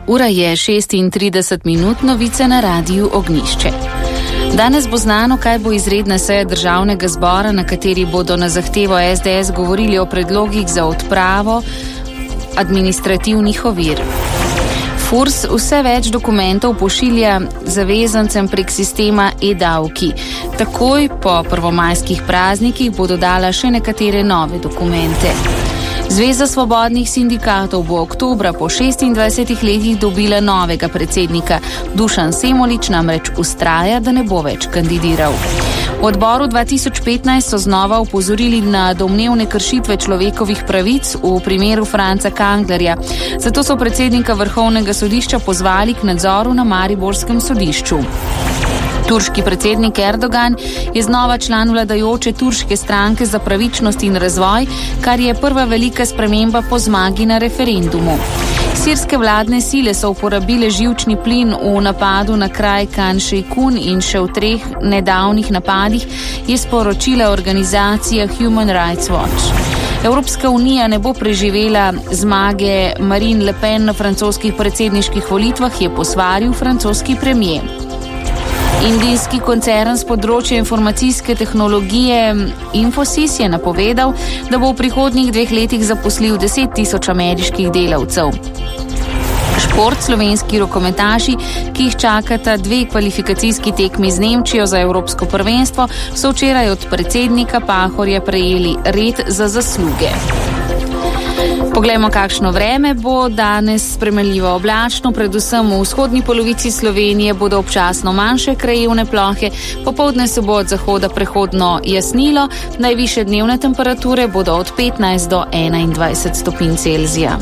Ura je 36 novice na Radiu Ognjišče. Danes bo znano, kaj bo izredna seja državnega zbora, na kateri bodo na zahtevo SDS govorili o predlogih za odpravo administrativnih ovir. FURS vse več dokumentov pošilja zavezancem prek sistema e-davki. Takoj po prvomajskih praznikih bo dodala še nekatere nove dokumente. Zveza svobodnih sindikatov bo oktobra po 26 letih dobila novega predsednika. Dušan Semolič namreč vztraja, da ne bo več kandidiral. V odboru 2015 so znova opozorili na domnevne kršitve človekovih pravic v primeru Franca Kanglerja. Zato so predsednika Vrhovnega sodišča pozvali k nadzoru na mariborskem sodišču. Turški predsednik Erdogan je znova član vladajoče turške stranke za pravičnost in razvoj, kar je prva velika sprememba po zmagi na referendumu. Sirske vladne sile so uporabile živčni plin v napadu na kraj Khan Sheikhoun in še v 3 nedavnih napadih, je sporočila organizacija Human Rights Watch. Evropska unija ne bo preživela zmage Marine Le Pen na francoskih predsedniških volitvah, je posvaril francoski premier. Indijski koncern z področja informacijske tehnologije Infosys je napovedal, da bo v prihodnjih 2 letih zaposlil 10.000 ameriških delavcev. Šport, slovenski rokometaši, ki jih čakata 2 kvalifikacijski tekmi z Nemčijo za evropsko prvenstvo, so včeraj od predsednika Pahorja prejeli red za zasluge. Poglejmo, kakšno vreme bo danes. Spremenljivo oblačno, predvsem v vzhodni polovici Slovenije bodo občasno manjše krajevne plohe, popoldne se bo od zahoda prehodno jasnilo, najvišje dnevne temperature bodo od 15 do 21 stopinj Celzija.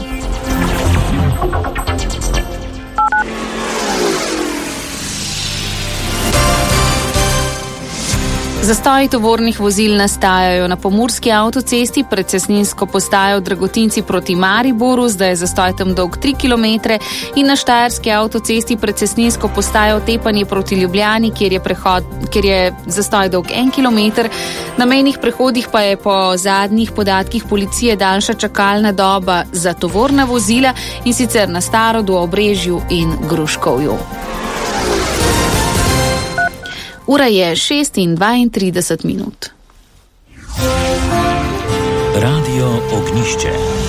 Zastoji tovornih vozil nastajajo na pomurski avtocesti pred cestninsko postajo Dragotinci proti Mariboru, zdaj je zastoj tam dolg 3 km, in na štajerski avtocesti pred cestninsko postajo Tepanje proti Ljubljani, kjer je zastoj dolg 1 km. Na mejnih prehodih pa je po zadnjih podatkih policije daljša čakalna doba za tovorna vozila, in sicer na Starodu, Obrežju in Gruškovju. Ura je 6:32. Radio Ognjišče.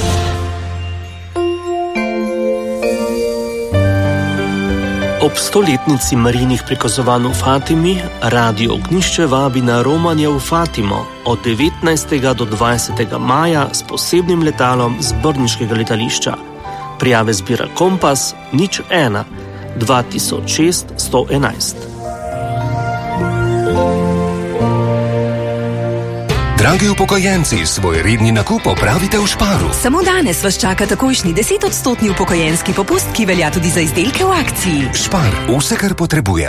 Ob 100-letnici Marijinih prikazovanj v Fatimi Radio Ognjišče vabi na romanje v Fatimo od 19. do 20. maja s posebnim letalom z brniškega letališča. Prijave zbira Kompas 01 2006 111. Dragi upokojenci, svoj redni nakup opravite v Sparu. Samo danes vas čaka takojšnji 10% upokojenski popust, ki velja tudi za izdelke v akciji. Spar, vse, kar potrebujem.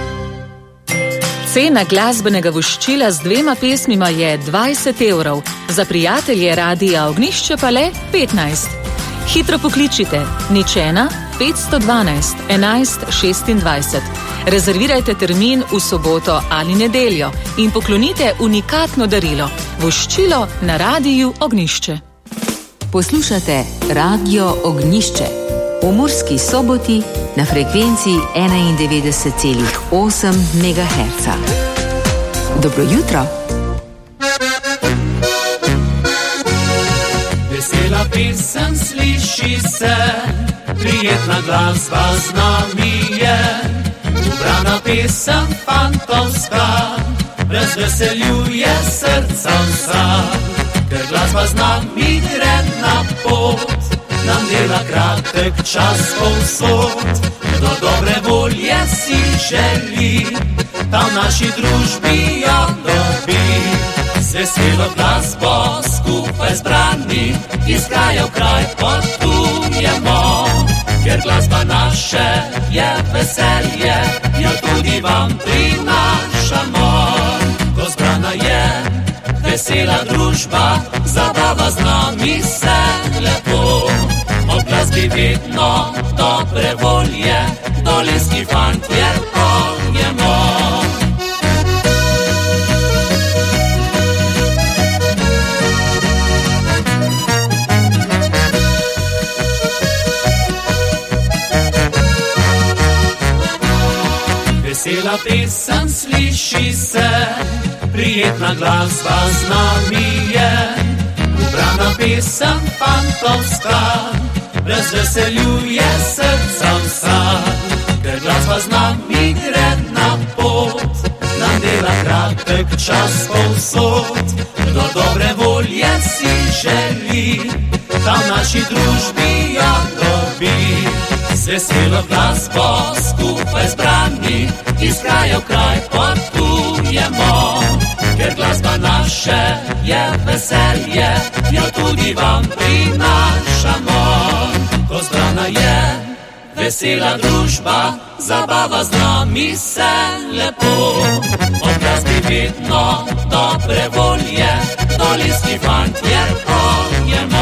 Cena glasbenega voščila z 2 pesmima je 20 evrov, za prijatelje Radia Ognjišče pa le 15. Hitro pokličite 01 512 11 26. Rezervirajte termin v soboto ali nedeljo in poklonite unikatno darilo – voščilo na Radiju Ognjišče. Poslušate Radio Ognjišče v Murski Soboti na frekvenciji 91,8 MHz. Dobro jutro! Vesela pesem sliši se, prijetna glasba z nami je. Ubrana pesem fantovska, razveseljuje srca vsa. Ker glasba z nami gre na pot, nam dela kratek čas povsod. Do dobre volje si želi, ta v naši družbi jo dobi. Z veselo glasbo skupaj zbrani, iz kraja v kraj potujemo. Ker glasba naše je veselje, jo tudi vam prinašamo. Ko zbrana je vesela družba, zabava z nami se lepo. Ob glasbi vedno dobre volje, dolenjski fantje pojemo. pesem sliši se, prijetna glasba z nami je. Ubrana pesem fantovska, razveseljuje srca vsa. Ker glasba z nami gre na pot, nam dela kratek čas povsod. Kdo dobre volje si želi, tam v naši družbi jo dobi. Z veselo glasbo skupaj zbrani, iz kraja v kraj potujemo. Ker glasba naše je veselje, jo tudi vam prinašamo. Ko zbrana je vesela družba, zabava z nami se lepo. Ob glasbi vedno dobre volje, dolinski fantje pojemo.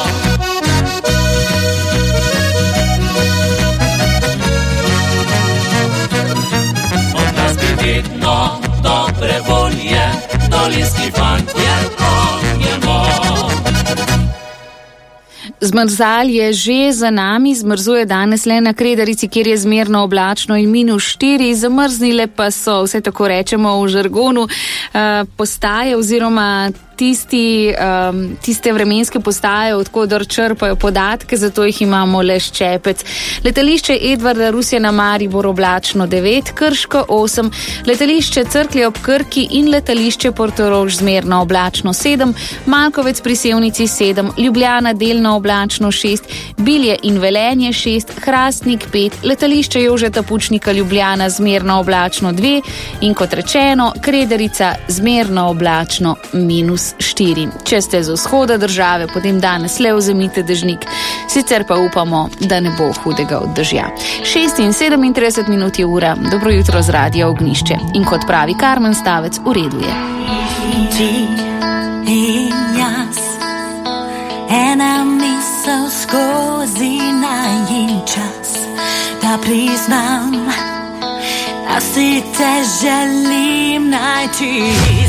Ob glasbi vedno dobre volje, dolinski fantje pojemo. Zmrzal je že za nami, zmrzuje danes le na Kredarici, kjer je zmerno oblačno in -4, zamrznile pa so, vse tako rečemo v žargonu, postaje oziroma tiste vremenske postaje, odkudar črpajo podatke, zato jih imamo le ščepec. Letališče Edvarda Rusjana Maribor oblačno 9, Krško 8, letališče Cerklje ob Krki in letališče Portorož zmerno oblačno 7, Malkovec pri Sevnici 7, Ljubljana delno oblačno 6, Bilje in Velenje 6, Hrastnik 5, letališče Jožeta Pučnika Ljubljana zmerno oblačno 2 in kot rečeno, Kredarica zmerno oblačno -4. Če ste z vzhoda države, potem danes le vzemite dežnik, sicer pa upamo, da ne bo hudega od dežja. 6:37 minut je ura, dobro jutro z Radia Ognjišče. In kot pravi Karmen Stavec, v redu je. Ti in jaz, ena misel skozi najin čas, da priznam, da si te želim najti.